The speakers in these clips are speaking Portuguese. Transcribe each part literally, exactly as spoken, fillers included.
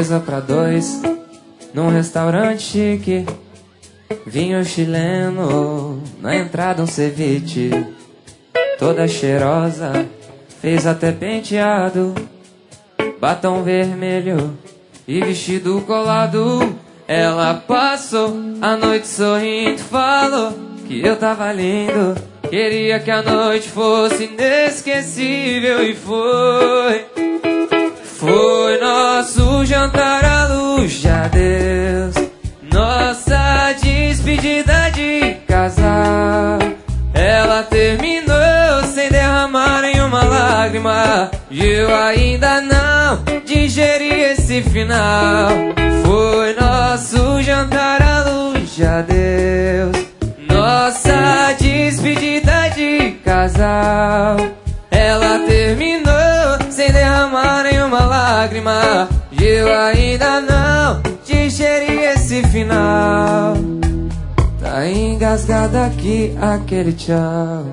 Mesa pra dois, num restaurante chique. Vinho chileno, na entrada um ceviche. Toda cheirosa, fez até penteado, batom vermelho e vestido colado. Ela passou a noite sorrindo, falou que eu tava lindo, queria que a noite fosse inesquecível. E foi, foi nosso jantar à luz de adeus, nossa despedida de casal. Ela terminou sem derramar nenhuma lágrima, e eu ainda não digeri esse final. Foi nosso jantar à luz de adeus, nossa despedida de casal. Ela terminou sem derramar nenhuma lágrima, e eu ainda não digeri esse final. Tá engasgado aqui aquele tchau.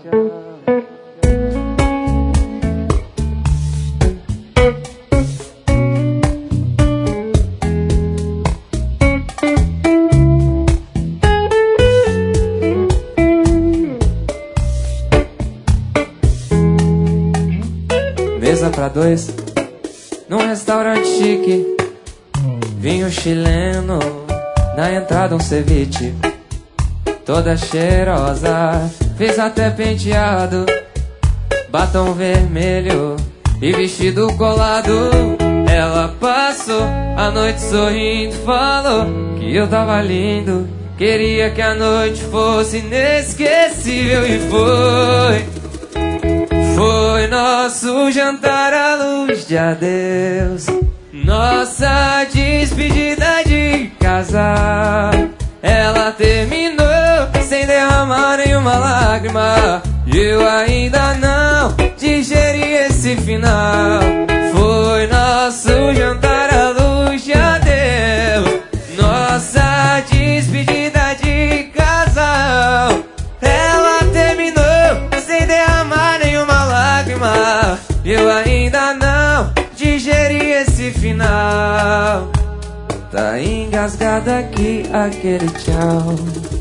Mesa pra dois, num restaurante chique. Vinho chileno, na entrada um ceviche. Toda cheirosa, fez até penteado, batom vermelho e vestido colado. Ela passou a noite sorrindo, falou que eu tava lindo, queria que a noite fosse inesquecível. E foi, foi nosso jantar à luz de adeus, nossa despedida de casal. Ela terminou sem derramar nenhuma lágrima, e eu ainda não digeri esse final. Foi nosso jantar à luz de adeus, nossa despedida de casal. Ela terminou sem derramar nenhuma lágrima, e eu ainda não digeri esse final. Tá engasgado aqui aquele tchau.